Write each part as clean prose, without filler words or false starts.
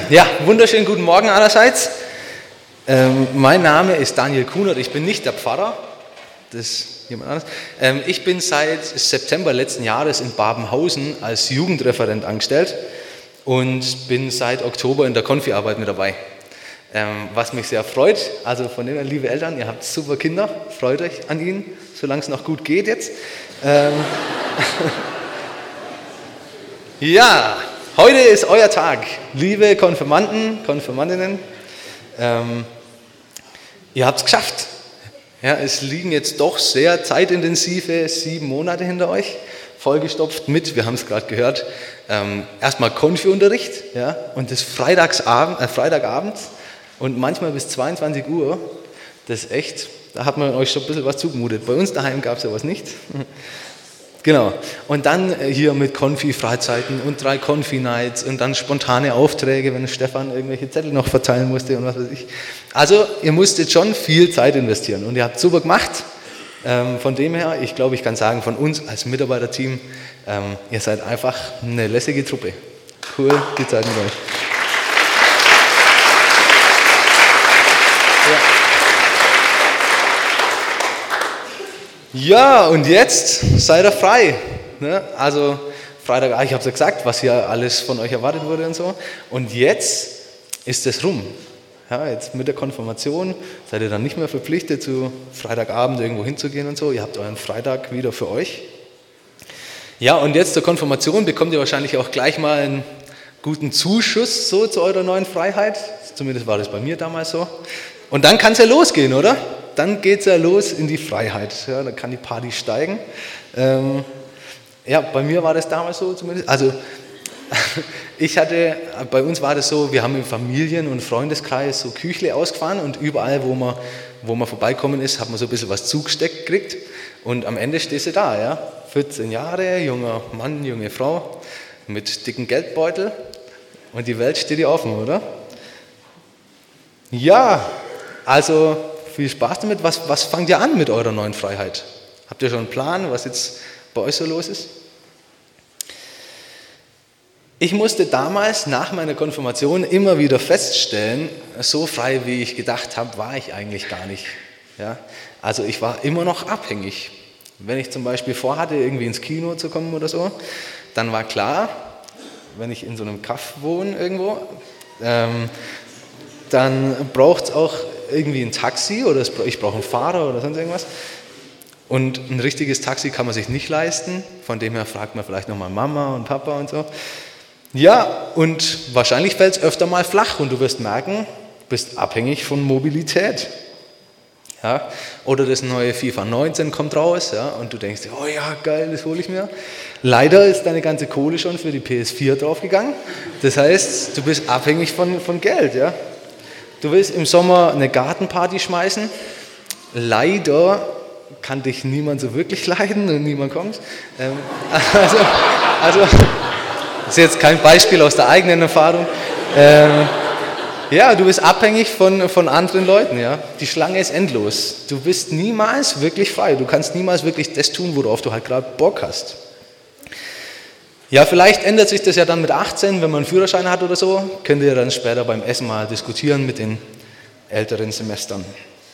Ja, wunderschönen guten Morgen allerseits. Mein Name ist Daniel Kunert, ich bin nicht der Pfarrer, das ist jemand anderes. Ich bin seit September letzten Jahres in Babenhausen als Jugendreferent angestellt und bin seit Oktober in der Konfi-Arbeit mit dabei. Was mich sehr freut, also von denen, liebe Eltern, ihr habt super Kinder, freut euch an ihnen, solange es noch gut geht jetzt. Ja, heute ist euer Tag, liebe Konfirmanden, Konfirmandinnen. Ihr habt es geschafft. Ja, es liegen jetzt doch sehr zeitintensive 7 Monate hinter euch, vollgestopft mit, wir haben es gerade gehört, erstmal Konfi-Unterricht, ja, und das Freitagabends und manchmal bis 22 Uhr, das ist echt, da hat man euch schon ein bisschen was zugemutet. Bei uns daheim gab es ja was nicht. Genau. Und dann hier mit Konfi-Freizeiten und 3 Konfi-Nights und dann spontane Aufträge, wenn Stefan irgendwelche Zettel noch verteilen musste und was weiß ich. Also ihr musstet schon viel Zeit investieren und ihr habt super gemacht. Von dem her, ich glaube, ich kann sagen, von uns als Mitarbeiterteam, ihr seid einfach eine lässige Truppe. Cool, die Zeit mit euch. Ja, und jetzt seid ihr frei. Ne? Also Freitag, ich habe es ja gesagt, was hier alles von euch erwartet wurde und so. Und jetzt ist es rum. Ja, jetzt mit der Konfirmation seid ihr dann nicht mehr verpflichtet, zu Freitagabend irgendwo hinzugehen und so. Ihr habt euren Freitag wieder für euch. Ja, und jetzt zur Konfirmation bekommt ihr wahrscheinlich auch gleich mal einen guten Zuschuss so zu eurer neuen Freiheit. Zumindest war das bei mir damals so. Und dann kann es ja losgehen, oder? Dann geht es ja los in die Freiheit. Ja, dann kann die Party steigen. Ja, bei mir war das damals so zumindest. Also bei uns war das so, wir haben im Familien- und Freundeskreis so Küchle ausgefahren und überall, wo man vorbeikommen ist, hat man so ein bisschen was zugesteckt gekriegt. Und am Ende stehst du da, ja, 14 Jahre, junger Mann, junge Frau mit dicken Geldbeutel und die Welt steht dir offen, oder? Ja, also viel Spaß damit. Was fangt ihr an mit eurer neuen Freiheit? Habt ihr schon einen Plan, was jetzt bei euch so los ist? Ich musste damals nach meiner Konfirmation immer wieder feststellen, so frei wie ich gedacht habe, war ich eigentlich gar nicht. Ja? Also ich war immer noch abhängig. Wenn ich zum Beispiel vorhatte, irgendwie ins Kino zu kommen oder so, dann war klar, wenn ich in so einem Kaff wohne irgendwo, dann braucht es auch irgendwie ein Taxi oder ich brauche einen Fahrer oder sonst irgendwas. Und ein richtiges Taxi kann man sich nicht leisten. Von dem her fragt man vielleicht nochmal Mama und Papa und so. Ja, und wahrscheinlich fällt es öfter mal flach und du wirst merken, du bist abhängig von Mobilität. Ja? Oder das neue FIFA 19 kommt raus, ja, und du denkst, oh ja, geil, das hole ich mir. Leider ist deine ganze Kohle schon für die PS4 draufgegangen. Das heißt, du bist abhängig von Geld. Ja? Du willst im Sommer eine Gartenparty schmeißen. Leider kann dich niemand so wirklich leiden und niemand kommt. Also das ist jetzt kein Beispiel aus der eigenen Erfahrung. Ja, du bist abhängig von anderen Leuten. Ja? Die Schlange ist endlos. Du bist niemals wirklich frei. Du kannst niemals wirklich das tun, worauf du halt gerade Bock hast. Ja, vielleicht ändert sich das ja dann mit 18, wenn man einen Führerschein hat oder so. Könnt ihr dann später beim Essen mal diskutieren mit den älteren Semestern.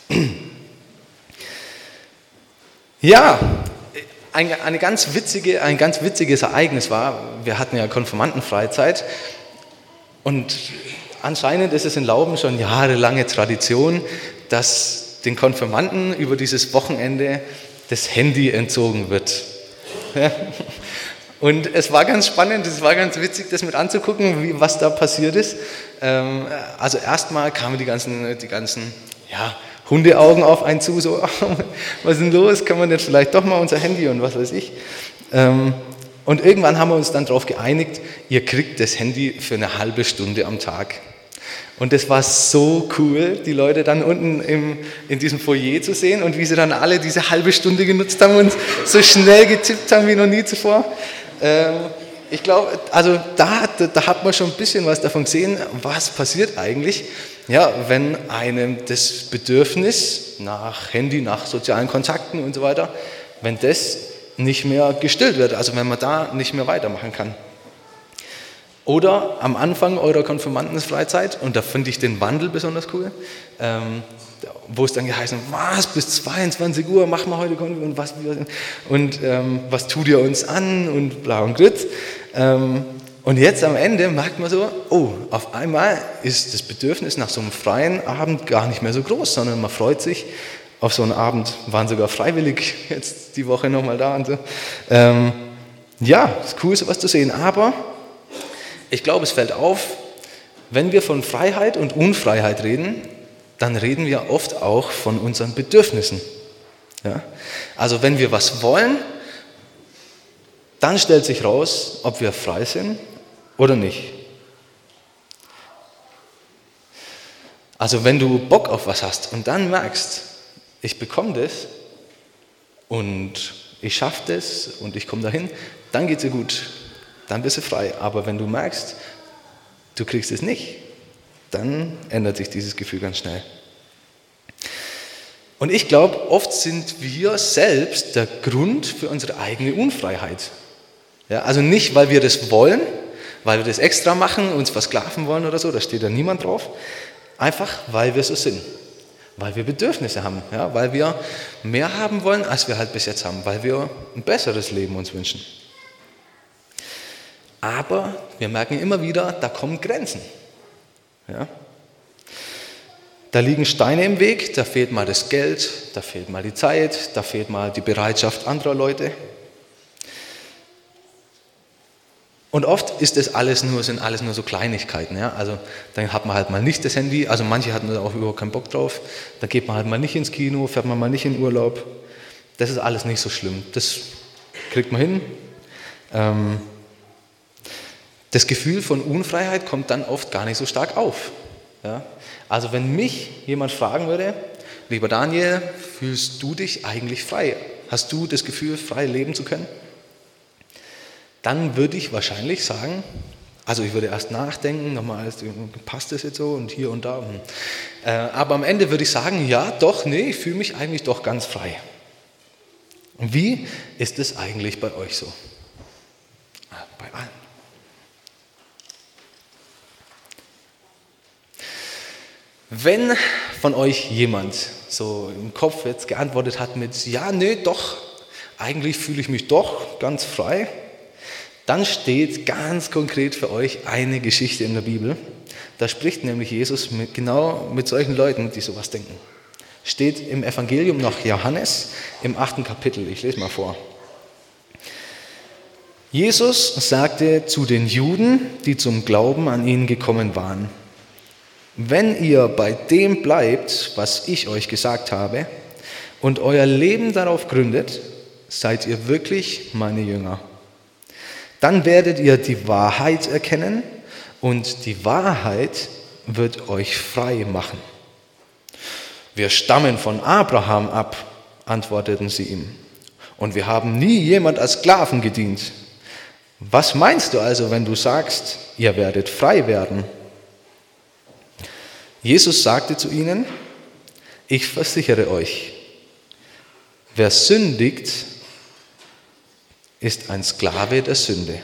Ja, ein ganz witziges Ereignis war, wir hatten ja Konfirmandenfreizeit und anscheinend ist es in Lauben schon jahrelange Tradition, dass den Konfirmanden über dieses Wochenende das Handy entzogen wird. Ja. Und es war ganz spannend, es war ganz witzig, das mit anzugucken, was da passiert ist. Also erstmal kamen die ganzen Hundeaugen auf einen zu, so, was ist denn los, kann man jetzt vielleicht doch mal unser Handy und was weiß ich. Und irgendwann haben wir uns dann darauf geeinigt, ihr kriegt das Handy für eine halbe Stunde am Tag. Und das war so cool, die Leute dann unten in diesem Foyer zu sehen und wie sie dann alle diese halbe Stunde genutzt haben und so schnell getippt haben wie noch nie zuvor. Ich glaube, also da hat man schon ein bisschen was davon gesehen, was passiert eigentlich, ja, wenn einem das Bedürfnis nach Handy, nach sozialen Kontakten und so weiter, wenn das nicht mehr gestillt wird, also wenn man da nicht mehr weitermachen kann. Oder am Anfang eurer Konfirmandensfreizeit, und da finde ich den Wandel besonders cool, wo es dann geheißen hat, was, bis 22 Uhr machen wir heute Konfi und was tut ihr uns an und bla und grit. Und jetzt am Ende merkt man so, oh, auf einmal ist das Bedürfnis nach so einem freien Abend gar nicht mehr so groß, sondern man freut sich auf so einen Abend, waren sogar freiwillig jetzt die Woche nochmal da und so. Ja, ist cool, sowas zu sehen, aber ich glaube, es fällt auf, wenn wir von Freiheit und Unfreiheit reden, dann reden wir oft auch von unseren Bedürfnissen. Ja? Also wenn wir was wollen, dann stellt sich raus, ob wir frei sind oder nicht. Also wenn du Bock auf was hast und dann merkst, ich bekomme das und ich schaffe das und ich komme dahin, dann geht es dir gut, dann bist du frei. Aber wenn du merkst, du kriegst es nicht, dann ändert sich dieses Gefühl ganz schnell. Und ich glaube, oft sind wir selbst der Grund für unsere eigene Unfreiheit. Ja, also nicht, weil wir das wollen, weil wir das extra machen, uns versklaven wollen oder so, da steht ja niemand drauf. Einfach, weil wir so sind. Weil wir Bedürfnisse haben, ja, weil wir mehr haben wollen, als wir halt bis jetzt haben, weil wir ein besseres Leben uns wünschen. Aber wir merken immer wieder, da kommen Grenzen. Ja. Da liegen Steine im Weg, da fehlt mal das Geld, da fehlt mal die Zeit, da fehlt mal die Bereitschaft anderer Leute. Und oft sind alles nur so Kleinigkeiten. Ja? Also dann hat man halt mal nicht das Handy, also manche hatten da auch überhaupt keinen Bock drauf, dann geht man halt mal nicht ins Kino, fährt man mal nicht in Urlaub. Das ist alles nicht so schlimm, das kriegt man hin. Das Gefühl von Unfreiheit kommt dann oft gar nicht so stark auf. Ja? Also wenn mich jemand fragen würde, lieber Daniel, fühlst du dich eigentlich frei? Hast du das Gefühl, frei leben zu können? Dann würde ich wahrscheinlich sagen, also ich würde erst nachdenken, nochmal, passt das jetzt so und hier und da. Aber am Ende würde ich sagen, ja, doch, nee, ich fühle mich eigentlich doch ganz frei. Und wie ist es eigentlich bei euch so? Bei allen. Wenn von euch jemand so im Kopf jetzt geantwortet hat mit, ja, nee, doch, eigentlich fühle ich mich doch ganz frei, dann steht ganz konkret für euch eine Geschichte in der Bibel. Da spricht nämlich Jesus genau mit solchen Leuten, die sowas denken. Steht im Evangelium nach Johannes im 8. Kapitel. Ich lese mal vor. Jesus sagte zu den Juden, die zum Glauben an ihn gekommen waren: Wenn ihr bei dem bleibt, was ich euch gesagt habe, und euer Leben darauf gründet, seid ihr wirklich meine Jünger. Dann werdet ihr die Wahrheit erkennen und die Wahrheit wird euch frei machen. Wir stammen von Abraham ab, antworteten sie ihm, und wir haben nie jemand als Sklaven gedient. Was meinst du also, wenn du sagst, ihr werdet frei werden? Jesus sagte zu ihnen: Ich versichere euch, wer sündigt, ist ein Sklave der Sünde.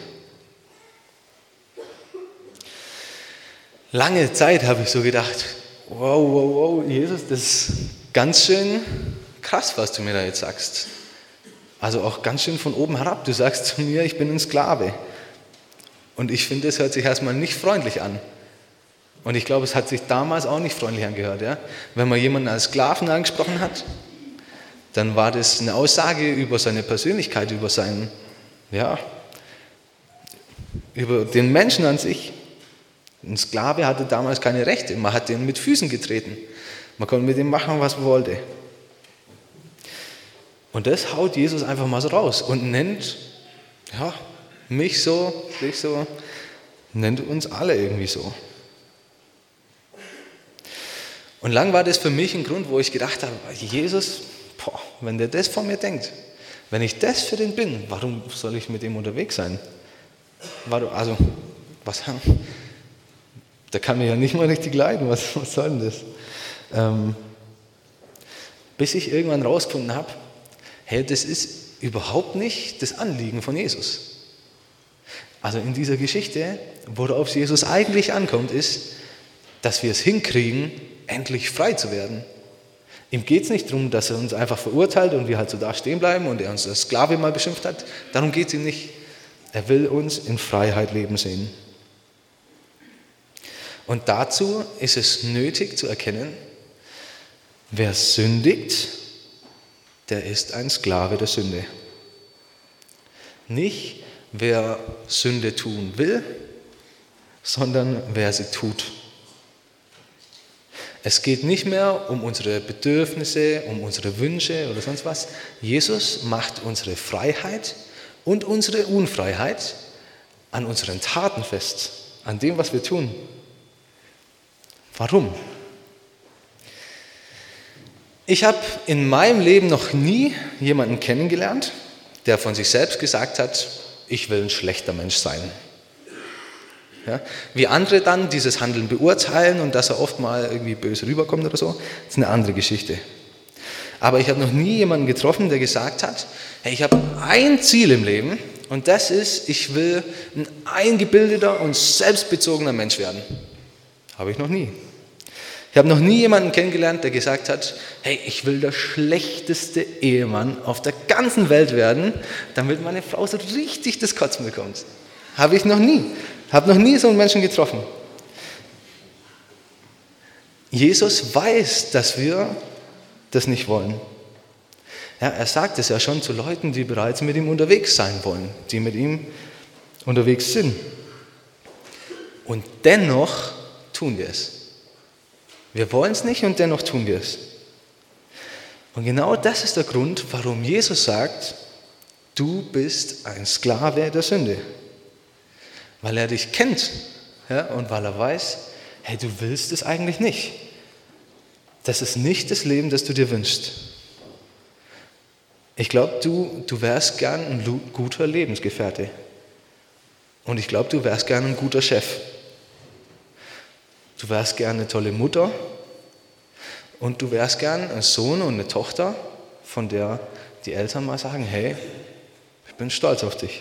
Lange Zeit habe ich so gedacht, wow, Jesus, das ist ganz schön krass, was du mir da jetzt sagst. Also auch ganz schön von oben herab. Du sagst zu mir, ich bin ein Sklave. Und ich finde, das hört sich erstmal nicht freundlich an. Und ich glaube, es hat sich damals auch nicht freundlich angehört. Ja? Wenn man jemanden als Sklaven angesprochen hat, dann war das eine Aussage über seine Persönlichkeit, über den Menschen an sich. Ein Sklave hatte damals keine Rechte, man hat den mit Füßen getreten. Man konnte mit ihm machen, was man wollte. Und das haut Jesus einfach mal so raus und nennt mich so, dich so, nennt uns alle irgendwie so. Und lang war das für mich ein Grund, wo ich gedacht habe, Jesus, wenn der das von mir denkt, wenn ich das für den bin, warum soll ich mit ihm unterwegs sein? Der kann mir ja nicht mal richtig leiden, was soll denn das? Bis ich irgendwann rausgefunden habe, hey, das ist überhaupt nicht das Anliegen von Jesus. Also in dieser Geschichte, worauf es Jesus eigentlich ankommt, ist, dass wir es hinkriegen, endlich frei zu werden. Ihm geht es nicht darum, dass er uns einfach verurteilt und wir halt so da stehen bleiben und er uns als Sklave mal beschimpft hat. Darum geht es ihm nicht. Er will uns in Freiheit leben sehen. Und dazu ist es nötig zu erkennen, wer sündigt, der ist ein Sklave der Sünde. Nicht, wer Sünde tun will, sondern wer sie tut. Es geht nicht mehr um unsere Bedürfnisse, um unsere Wünsche oder sonst was. Jesus macht unsere Freiheit und unsere Unfreiheit an unseren Taten fest, an dem, was wir tun. Warum? Ich habe in meinem Leben noch nie jemanden kennengelernt, der von sich selbst gesagt hat, ich will ein schlechter Mensch sein. Ja, wie andere dann dieses Handeln beurteilen und dass er oft mal irgendwie böse rüberkommt oder so, ist eine andere Geschichte. Aber ich habe noch nie jemanden getroffen, der gesagt hat, hey, ich habe ein Ziel im Leben und das ist, ich will ein eingebildeter und selbstbezogener Mensch werden. Habe ich noch nie. Ich habe noch nie jemanden kennengelernt, der gesagt hat, hey, ich will der schlechteste Ehemann auf der ganzen Welt werden, damit meine Frau so richtig das Kotzen bekommt. Habe ich noch nie. Habe noch nie so einen Menschen getroffen. Jesus weiß, dass wir das nicht wollen. Ja, er sagt es ja schon zu Leuten, die bereits mit ihm unterwegs sein wollen, die mit ihm unterwegs sind. Und dennoch tun wir es. Wir wollen es nicht und dennoch tun wir es. Und genau das ist der Grund, warum Jesus sagt, du bist ein Sklave der Sünde. Weil er dich kennt, ja, und weil er weiß, hey, du willst es eigentlich nicht. Das ist nicht das Leben, das du dir wünschst. Ich glaube, du wärst gern ein guter Lebensgefährte. Und ich glaube, du wärst gern ein guter Chef. Du wärst gern eine tolle Mutter. Und du wärst gern ein Sohn und eine Tochter, von der die Eltern mal sagen, hey, ich bin stolz auf dich.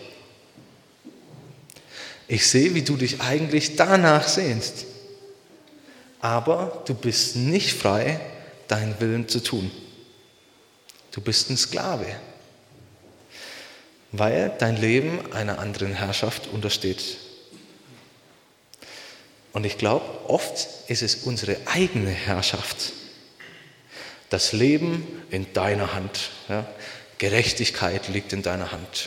Ich sehe, wie du dich eigentlich danach sehnst. Aber du bist nicht frei, deinen Willen zu tun. Du bist ein Sklave, weil dein Leben einer anderen Herrschaft untersteht. Und ich glaube, oft ist es unsere eigene Herrschaft. Das Leben in deiner Hand. Ja? Gerechtigkeit liegt in deiner Hand.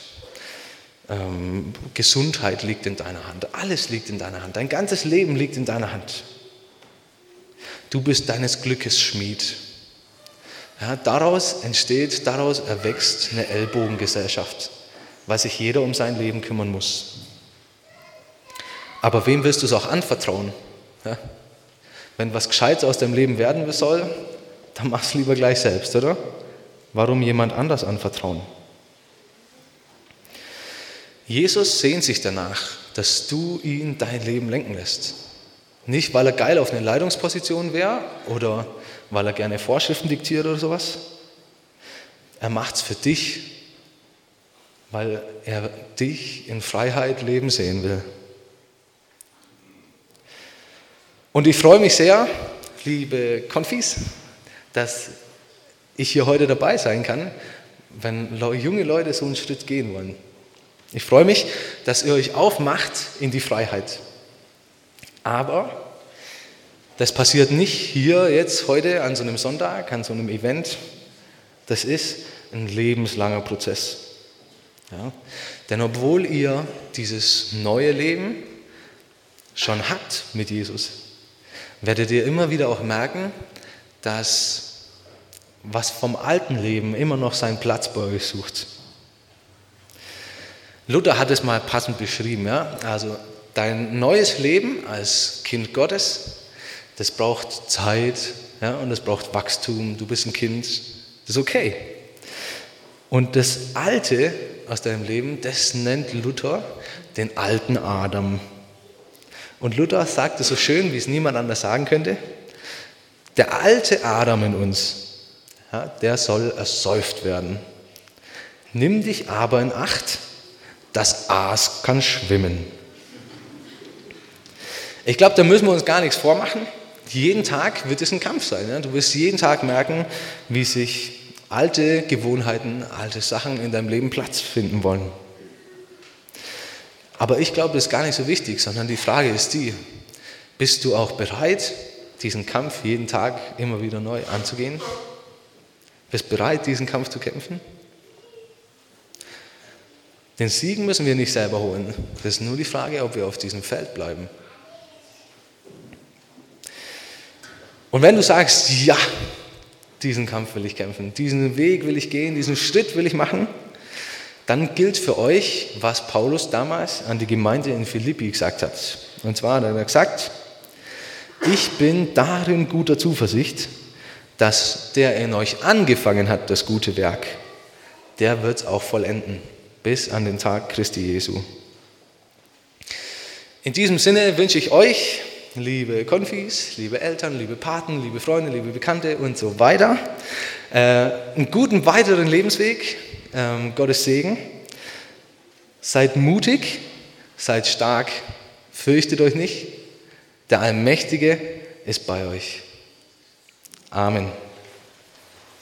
Gesundheit liegt in deiner Hand, alles liegt in deiner Hand, dein ganzes Leben liegt in deiner Hand. Du bist deines Glückes Schmied. Ja, daraus erwächst eine Ellbogengesellschaft, weil sich jeder um sein Leben kümmern muss. Aber wem willst du es auch anvertrauen? Ja? Wenn was Gescheites aus deinem Leben werden soll, dann mach es lieber gleich selbst, oder? Warum jemand anders anvertrauen? Jesus sehnt sich danach, dass du ihn dein Leben lenken lässt. Nicht, weil er geil auf eine Leitungsposition wäre oder weil er gerne Vorschriften diktiert oder sowas. Er macht es für dich, weil er dich in Freiheit leben sehen will. Und ich freue mich sehr, liebe Konfis, dass ich hier heute dabei sein kann, wenn junge Leute so einen Schritt gehen wollen. Ich freue mich, dass ihr euch aufmacht in die Freiheit. Aber das passiert nicht hier jetzt heute an so einem Sonntag, an so einem Event. Das ist ein lebenslanger Prozess. Ja? Denn obwohl ihr dieses neue Leben schon habt mit Jesus, werdet ihr immer wieder auch merken, dass was vom alten Leben immer noch seinen Platz bei euch sucht. Luther hat es mal passend beschrieben. Ja? Also dein neues Leben als Kind Gottes, das braucht Zeit, ja? Und das braucht Wachstum. Du bist ein Kind, das ist okay. Und das Alte aus deinem Leben, das nennt Luther den alten Adam. Und Luther sagt es so schön, wie es niemand anders sagen könnte. Der alte Adam in uns, ja, der soll ersäuft werden. Nimm dich aber in Acht, das Aas kann schwimmen. Ich glaube, da müssen wir uns gar nichts vormachen. Jeden Tag wird es ein Kampf sein. Ja? Du wirst jeden Tag merken, wie sich alte Gewohnheiten, alte Sachen in deinem Leben Platz finden wollen. Aber ich glaube, das ist gar nicht so wichtig, sondern die Frage ist die, bist du auch bereit, diesen Kampf jeden Tag immer wieder neu anzugehen? Bist du bereit, diesen Kampf zu kämpfen? Den Sieg müssen wir nicht selber holen. Das ist nur die Frage, ob wir auf diesem Feld bleiben. Und wenn du sagst, ja, diesen Kampf will ich kämpfen, diesen Weg will ich gehen, diesen Schritt will ich machen, dann gilt für euch, was Paulus damals an die Gemeinde in Philippi gesagt hat. Und zwar hat er gesagt, ich bin darin guter Zuversicht, dass der in euch angefangen hat, das gute Werk, der wird es auch vollenden, bis an den Tag Christi Jesu. In diesem Sinne wünsche ich euch, liebe Konfis, liebe Eltern, liebe Paten, liebe Freunde, liebe Bekannte und so weiter, einen guten weiteren Lebensweg, Gottes Segen. Seid mutig, seid stark, fürchtet euch nicht, der Allmächtige ist bei euch. Amen.